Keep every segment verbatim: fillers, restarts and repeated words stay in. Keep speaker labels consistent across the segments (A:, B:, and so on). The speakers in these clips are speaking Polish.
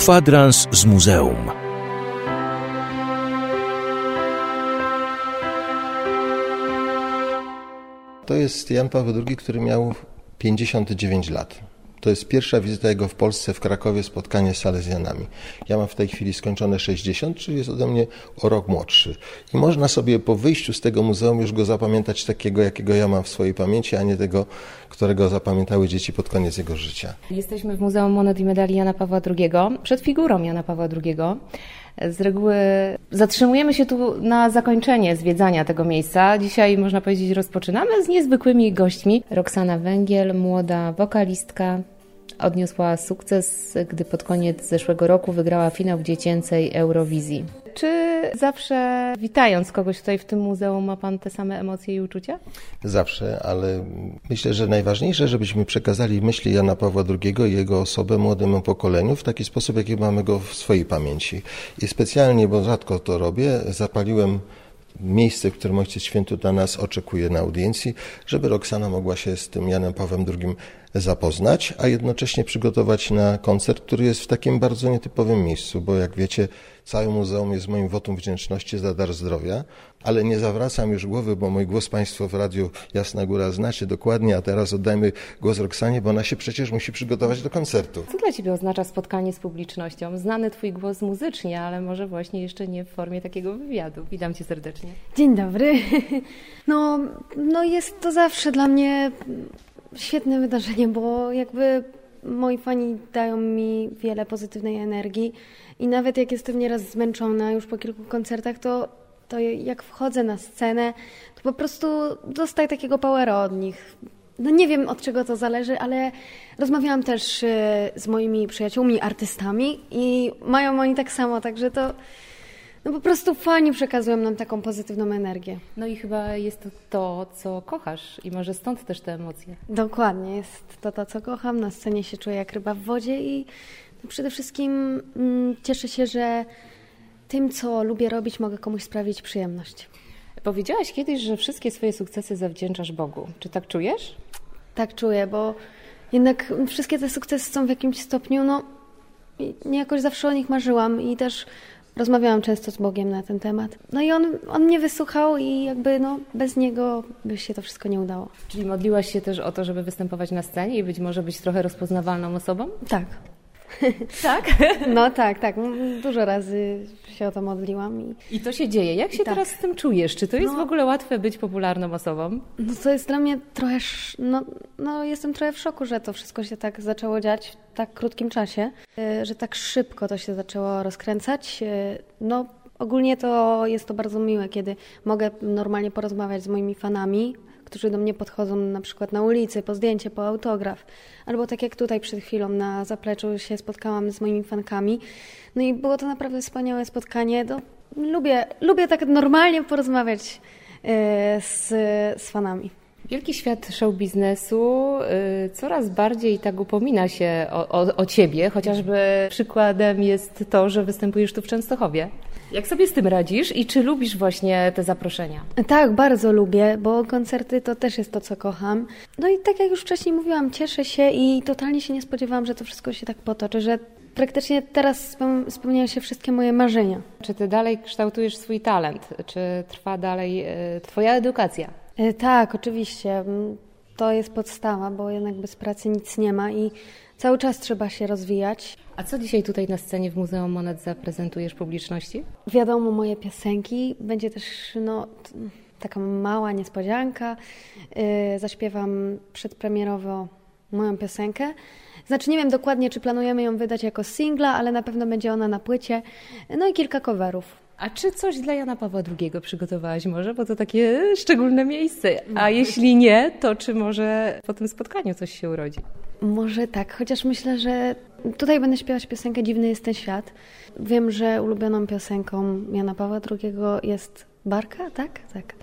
A: Kwadrans z muzeum.
B: To jest Jan Paweł drugi, który miał pięćdziesiąt dziewięć lat. To jest pierwsza wizyta jego w Polsce, w Krakowie, spotkanie z Salezjanami. Ja mam w tej chwili skończone sześćdziesiąt, czyli jest ode mnie o rok młodszy. I można sobie po wyjściu z tego muzeum już go zapamiętać takiego, jakiego ja mam w swojej pamięci, a nie tego, którego zapamiętały dzieci pod koniec jego życia.
C: Jesteśmy w Muzeum Monet i Medali Jana Pawła drugiego, przed figurą Jana Pawła drugiego. Z reguły zatrzymujemy się tu na zakończenie zwiedzania tego miejsca. Dzisiaj, można powiedzieć, rozpoczynamy z niezwykłymi gośćmi. Roxana Węgiel, młoda wokalistka, odniosła sukces, gdy pod koniec zeszłego roku wygrała finał w dziecięcej Eurowizji. Czy zawsze witając kogoś tutaj w tym muzeum ma Pan te same emocje i uczucia?
B: Zawsze, ale myślę, że najważniejsze, żebyśmy przekazali myśli Jana Pawła drugiego i jego osobę młodemu pokoleniu w taki sposób, jaki mamy go w swojej pamięci. I specjalnie, bo rzadko to robię, zapaliłem miejsce, w którym Ojciec Święty dla nas oczekuje na audiencji, żeby Roxana mogła się z tym Janem Pawłem drugim zapoznać, a jednocześnie przygotować na koncert, który jest w takim bardzo nietypowym miejscu, bo jak wiecie, całe muzeum jest moim wotum wdzięczności za dar zdrowia, ale nie zawracam już głowy, bo mój głos Państwo w radiu Jasna Góra znacie dokładnie, a teraz oddajmy głos Roxanie, bo ona się przecież musi przygotować do koncertu.
C: Co dla Ciebie oznacza spotkanie z publicznością? Znany Twój głos muzycznie, ale może właśnie jeszcze nie w formie takiego wywiadu. Witam Cię serdecznie.
D: Dzień dobry. No, no jest to zawsze dla mnie świetne wydarzenie, bo jakby moi fani dają mi wiele pozytywnej energii i nawet jak jestem nieraz zmęczona już po kilku koncertach, to, to jak wchodzę na scenę, to po prostu dostaję takiego powera od nich. No nie wiem, od czego to zależy, ale rozmawiałam też z moimi przyjaciółmi, artystami i mają oni tak samo, także to no po prostu fani przekazują nam taką pozytywną energię.
C: No i chyba jest to to, co kochasz i może stąd też te emocje.
D: Dokładnie, jest to to, co kocham. Na scenie się czuję jak ryba w wodzie i przede wszystkim mm, cieszę się, że tym, co lubię robić, mogę komuś sprawić przyjemność.
C: Powiedziałaś kiedyś, że wszystkie swoje sukcesy zawdzięczasz Bogu. Czy tak czujesz?
D: Tak czuję, bo jednak wszystkie te sukcesy są w jakimś stopniu, no jakoś zawsze o nich marzyłam i też rozmawiałam często z Bogiem na ten temat. No i on, on mnie wysłuchał i jakby no, bez Niego by się to wszystko nie udało.
C: Czyli modliłaś się też o to, żeby występować na scenie i być może być trochę rozpoznawalną osobą?
D: Tak.
C: Tak?
D: No tak, tak. Dużo razy się o to modliłam. I,
C: I to się dzieje. Jak się
D: tak.
C: teraz z tym czujesz? Czy to jest
D: no,
C: w ogóle łatwe być popularną osobą?
D: No to jest dla mnie trochę, no, no jestem trochę w szoku, że to wszystko się tak zaczęło dziać w tak krótkim czasie, że tak szybko to się zaczęło rozkręcać. No ogólnie to jest to bardzo miłe, kiedy mogę normalnie porozmawiać z moimi fanami, którzy do mnie podchodzą na przykład na ulicy, po zdjęcie, po autograf. Albo tak jak tutaj przed chwilą na zapleczu się spotkałam z moimi fankami. No i było to naprawdę wspaniałe spotkanie. No, lubię, lubię tak normalnie porozmawiać yy, z, z fanami.
C: Wielki świat show biznesu yy, coraz bardziej tak upomina się o, o, o Ciebie, chociażby przykładem jest to, że występujesz tu w Częstochowie. Jak sobie z tym radzisz i czy lubisz właśnie te zaproszenia?
D: Tak, bardzo lubię, bo koncerty to też jest to, co kocham. No i tak jak już wcześniej mówiłam, cieszę się i totalnie się nie spodziewałam, że to wszystko się tak potoczy, że praktycznie teraz spełniają się wszystkie moje marzenia.
C: Czy Ty dalej kształtujesz swój talent? Czy trwa dalej y, Twoja edukacja?
D: E, tak, oczywiście. To jest podstawa, bo jednak bez pracy nic nie ma i cały czas trzeba się rozwijać.
C: A co dzisiaj tutaj na scenie w Muzeum Monet zaprezentujesz publiczności?
D: Wiadomo, moje piosenki. Będzie też no, taka mała niespodzianka. Yy, zaśpiewam przedpremierowo moją piosenkę. Znaczy nie wiem dokładnie, czy planujemy ją wydać jako singla, ale na pewno będzie ona na płycie. No i kilka coverów.
C: A czy coś dla Jana Pawła drugiego przygotowałaś może? Bo to takie szczególne miejsce. A jeśli nie, to czy może po tym spotkaniu coś się urodzi?
D: Może tak, chociaż myślę, że tutaj będę śpiewać piosenkę Dziwny jest ten świat. Wiem, że ulubioną piosenką Jana Pawła drugiego jest Barka, tak? Tak.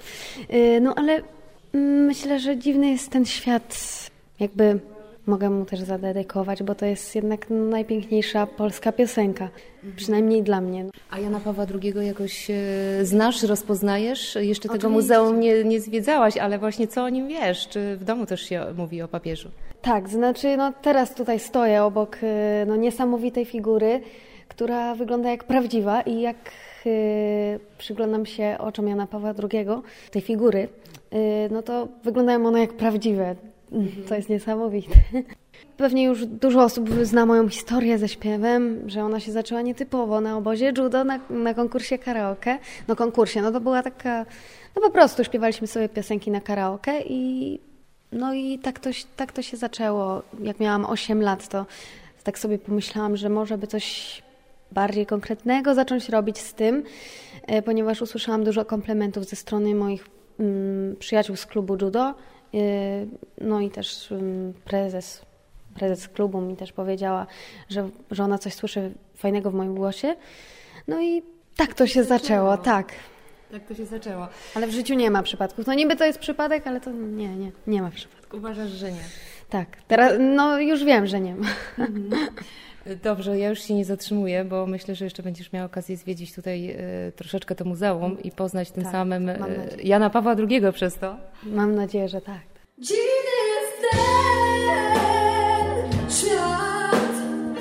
D: No ale myślę, że Dziwny jest ten świat, jakby mogę mu też zadedykować, bo to jest jednak najpiękniejsza polska piosenka, przynajmniej dla mnie.
C: A Jana Pawła drugiego jakoś znasz, rozpoznajesz? Jeszcze tego
D: Oczywiście.
C: muzeum nie, nie zwiedzałaś, ale właśnie co o nim wiesz? Czy w domu też się mówi o papieżu?
D: Tak, znaczy no teraz tutaj stoję obok no, niesamowitej figury, która wygląda jak prawdziwa i jak y, przyglądam się oczom Jana Pawła drugiego, tej figury, y, no to wyglądają one jak prawdziwe. To jest niesamowite. Pewnie już dużo osób zna moją historię ze śpiewem, że ona się zaczęła nietypowo na obozie judo, na, na konkursie karaoke. No konkursie, no to była taka, no po prostu śpiewaliśmy sobie piosenki na karaoke i no i tak to, tak to się zaczęło. Jak miałam osiem lat, to tak sobie pomyślałam, że może by coś bardziej konkretnego zacząć robić z tym, ponieważ usłyszałam dużo komplementów ze strony moich mm, przyjaciół z klubu judo. No i też prezes, prezes klubu mi też powiedziała, że, że ona coś słyszy fajnego w moim głosie. No i tak to się zaczęło, tak.
C: Tak to się zaczęło.
D: Ale w życiu nie ma przypadków. No niby to jest przypadek, ale to nie, nie, nie ma przypadku.
C: Uważasz, że nie?
D: Tak, teraz no już wiem, że nie ma.
C: Mhm. Dobrze, ja już się nie zatrzymuję, bo myślę, że jeszcze będziesz miała okazję zwiedzić tutaj y, troszeczkę to muzeum i poznać tym
D: tak,
C: samym y, Jana Pawła drugiego przez to.
D: Mam nadzieję, że tak.
A: Dziwny jest ten świat,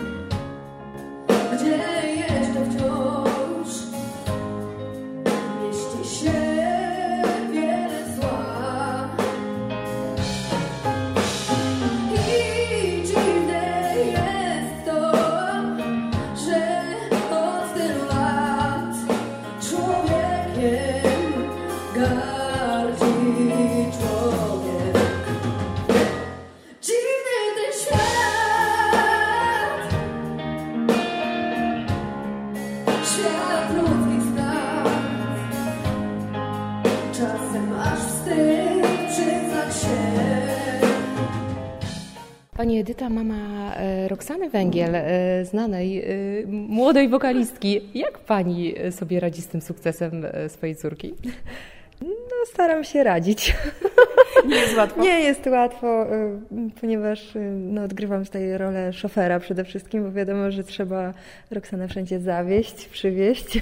A: gdzie jeszcze wciąż mieści się wiele zła. I dziwne jest to, że od tylu lat człowiekiem gardzi człowiek. Dziwny ten świat, świat ludzkich spraw. Czasem aż wstyd przyznać się.
C: Pani Edyta, mama e, Roxany Węgiel, e, znanej e, młodej wokalistki. Jak pani sobie radzi z tym sukcesem e, swojej córki?
E: No, staram się radzić.
C: Nie jest łatwo?
E: Nie jest łatwo, y, ponieważ y, no, odgrywam tutaj rolę szofera przede wszystkim, bo wiadomo, że trzeba Roxanę wszędzie zawieźć, przywieźć.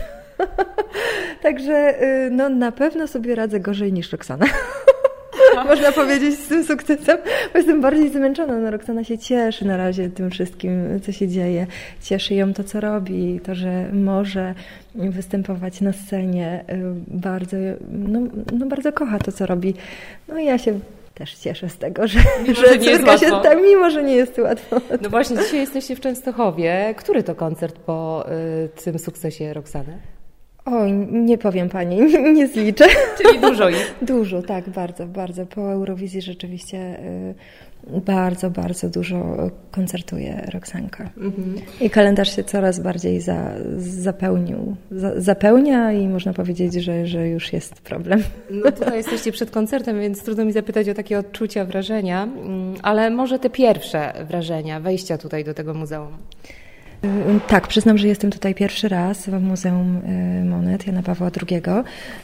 E: Także y, no, na pewno sobie radzę gorzej niż Roxana. Można powiedzieć z tym sukcesem, bo jestem bardziej zmęczona. No, Roxana się cieszy na razie tym wszystkim, co się dzieje. Cieszy ją to, co robi, to, że może występować na scenie. Bardzo, no, no bardzo kocha to, co robi. No i ja się też cieszę z tego, że,
C: mimo,
E: że,
C: że nie jest
E: córka się
C: łatwo.
E: tak, mimo że nie jest łatwo.
C: No właśnie, dzisiaj jesteście w Częstochowie. Który to koncert po y, tym sukcesie Roxany?
E: Oj, nie powiem pani, nie, nie zliczę.
C: Czyli dużo ich.
E: Dużo, tak, bardzo, bardzo. Po Eurowizji rzeczywiście y, bardzo, bardzo dużo koncertuje Roxanka. Mhm. I kalendarz się coraz bardziej za, zapełnił, za, zapełnia i można powiedzieć, że, że już jest problem.
C: No tutaj jesteście przed koncertem, więc trudno mi zapytać o takie odczucia, wrażenia, ale może te pierwsze wrażenia, wejścia tutaj do tego muzeum.
E: Tak, przyznam, że jestem tutaj pierwszy raz w Muzeum Monet Jana Pawła drugiego,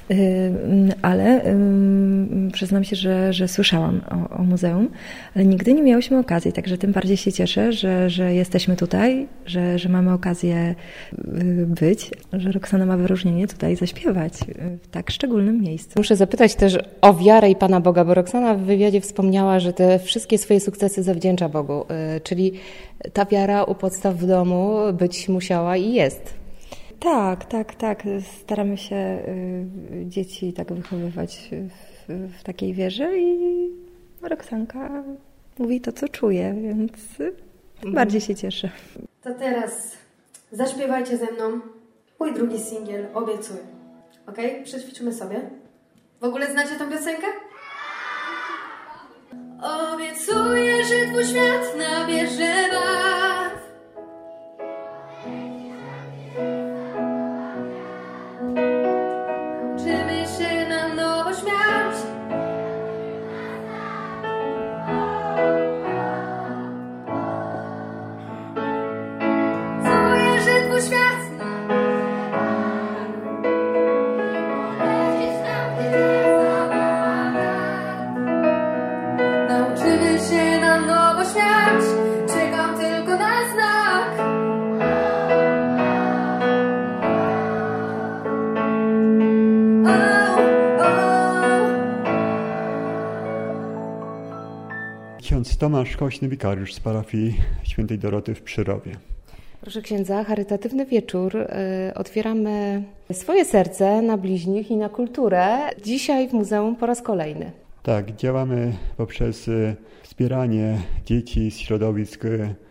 E: ale przyznam się, że, że słyszałam o, o muzeum, ale nigdy nie miałyśmy okazji, także tym bardziej się cieszę, że, że jesteśmy tutaj, że, że mamy okazję być, że Roxana ma wyróżnienie tutaj zaśpiewać w tak szczególnym miejscu.
C: Muszę zapytać też o wiarę i Pana Boga, bo Roxana w wywiadzie wspomniała, że te wszystkie swoje sukcesy zawdzięcza Bogu, czyli ta wiara u podstaw w domu być musiała i jest.
E: Tak, tak, tak. Staramy się y, dzieci tak wychowywać w, w takiej wierze i Roxanka mówi to, co czuje, więc mm. bardziej się cieszę.
A: To teraz zaśpiewajcie ze mną mój drugi singiel, Obiecuję. Okej? Okay? Przećwiczymy sobie. W ogóle znacie tą piosenkę? Obiecuję, że twój świat nabierze barw. Uczymy się na nowo śmiać. Obiecuję, że twój świat nauczymy się na nowo śmiać. Czekam tylko na znak. Oh, oh.
F: Ksiądz Tomasz Kośny, wikariusz z parafii świętej Doroty w Przyrowie.
C: Proszę księdza, charytatywny wieczór. Otwieramy swoje serce na bliźnich i na kulturę. Dzisiaj w muzeum po raz kolejny.
F: Tak, działamy poprzez wspieranie dzieci z środowisk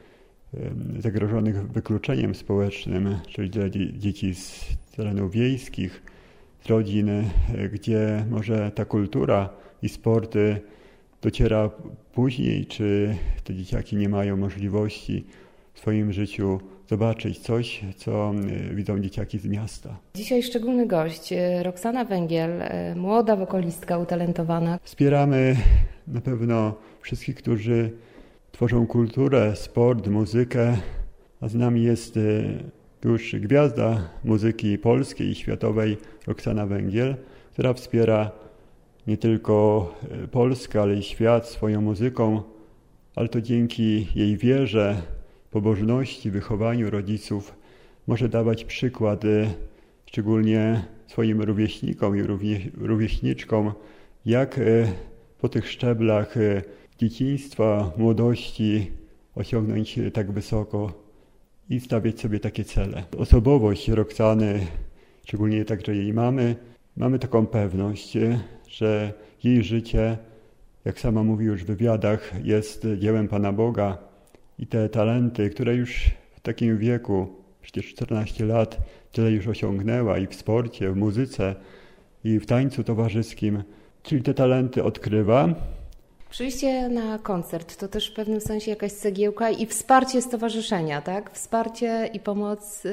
F: zagrożonych wykluczeniem społecznym, czyli dla dzieci z terenów wiejskich, z rodzin, gdzie może ta kultura i sporty dociera później, czy te dzieciaki nie mają możliwości w swoim życiu zobaczyć coś, co widzą dzieciaki z miasta.
C: Dzisiaj szczególny gość, Roxana Węgiel, młoda wokalistka utalentowana.
F: Wspieramy na pewno wszystkich, którzy tworzą kulturę, sport, muzykę, a z nami jest już gwiazda muzyki polskiej i światowej Roxana Węgiel, która wspiera nie tylko Polskę, ale i świat swoją muzyką, ale to dzięki jej wierze, pobożności, wychowaniu rodziców może dawać przykład szczególnie swoim rówieśnikom i rówieśniczkom, jak po tych szczeblach dzieciństwa, młodości osiągnąć tak wysoko i stawiać sobie takie cele. Osobowość Roxany, szczególnie także jej mamy, mamy taką pewność, że jej życie, jak sama mówi już w wywiadach, jest dziełem Pana Boga i te talenty, które już w takim wieku, przecież czternaście lat, tyle już osiągnęła i w sporcie, w muzyce i w tańcu towarzyskim, czyli te talenty odkrywa.
C: Przyjście na koncert to też w pewnym sensie jakaś cegiełka i wsparcie stowarzyszenia, tak? Wsparcie i pomoc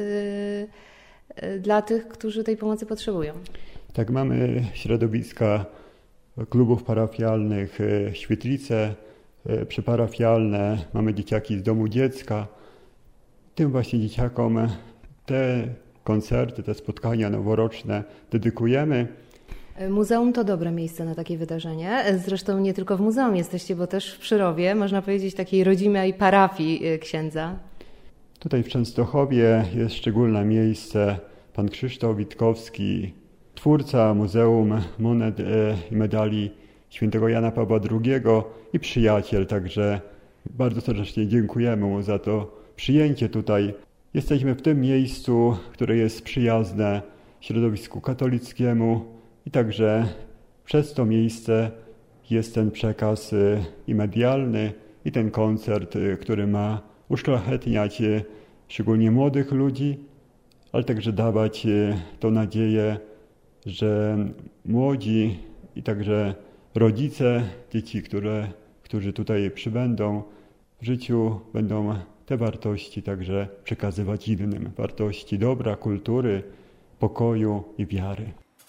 C: yy, dla tych, którzy tej pomocy potrzebują.
F: Tak, mamy środowiska klubów parafialnych, świetlice przyparafialne, mamy dzieciaki z domu dziecka. Tym właśnie dzieciakom te koncerty, te spotkania noworoczne dedykujemy.
C: Muzeum to dobre miejsce na takie wydarzenie. Zresztą nie tylko w muzeum jesteście, bo też w Przyrowie, można powiedzieć, takiej rodzimej parafii księdza.
F: Tutaj w Częstochowie jest szczególne miejsce. Pan Krzysztof Witkowski, twórca Muzeum Monet i Medali Świętego Jana Pawła drugiego i przyjaciel, także bardzo serdecznie dziękujemy mu za to przyjęcie tutaj. Jesteśmy w tym miejscu, które jest przyjazne środowisku katolickiemu i także przez to miejsce jest ten przekaz i medialny, i ten koncert, który ma uszlachetniać szczególnie młodych ludzi, ale także dawać tą nadzieję, że młodzi i także rodzice dzieci, które, którzy tutaj przybędą, w życiu będą te wartości także przekazywać innym. Wartości dobra, kultury, pokoju i wiary.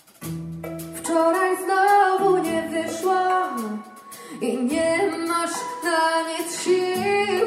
G: Wczoraj znowu nie wyszłam i nie masz na nic sił.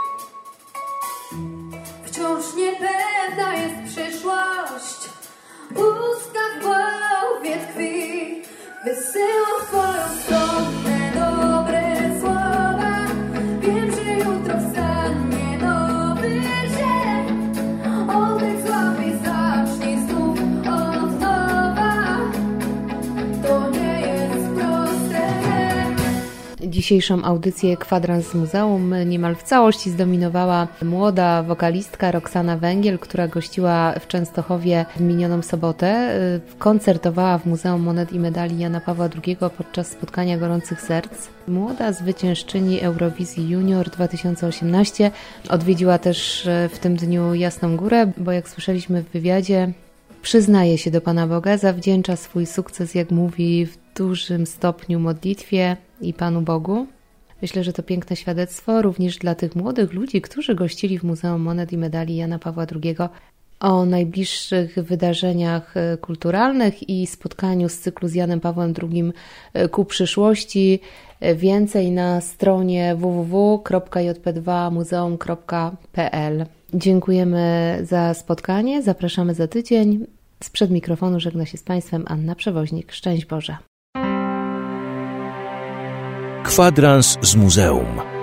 G: Wciąż niepewna jest przyszłość, pustka w głowie tkwi. Wysyłam w twoją stronę dobre słowa. Wiem, że jutro wstanie nowy dzień. Oddech złapie, zacznij znów od nowa. To nie jest proste.
C: Dzisiejszą audycję Kwadrans z Muzeum niemal w całości zdominowała młoda wokalistka Roxana Węgiel, która gościła w Częstochowie w minioną sobotę. Koncertowała w Muzeum Monet i Medali Jana Pawła drugiego podczas spotkania Gorących Serc. Młoda zwyciężczyni Eurowizji Junior dwa tysiące osiemnaście odwiedziła też w tym dniu Jasną Górę, bo jak słyszeliśmy w wywiadzie, przyznaje się do Pana Boga, zawdzięcza swój sukces, jak mówi, w dużym stopniu modlitwie i Panu Bogu. Myślę, że to piękne świadectwo również dla tych młodych ludzi, którzy gościli w Muzeum Monet i Medali Jana Pawła drugiego. O najbliższych wydarzeniach kulturalnych i spotkaniu z cyklu z Janem Pawłem drugim ku przyszłości więcej na stronie w w w kropka j p dwa muzeum kropka p l. Dziękujemy za spotkanie, zapraszamy za tydzień. Sprzed mikrofonu żegna się z Państwem Anna Przewoźnik. Szczęść Boże.
H: Kwadrans z muzeum.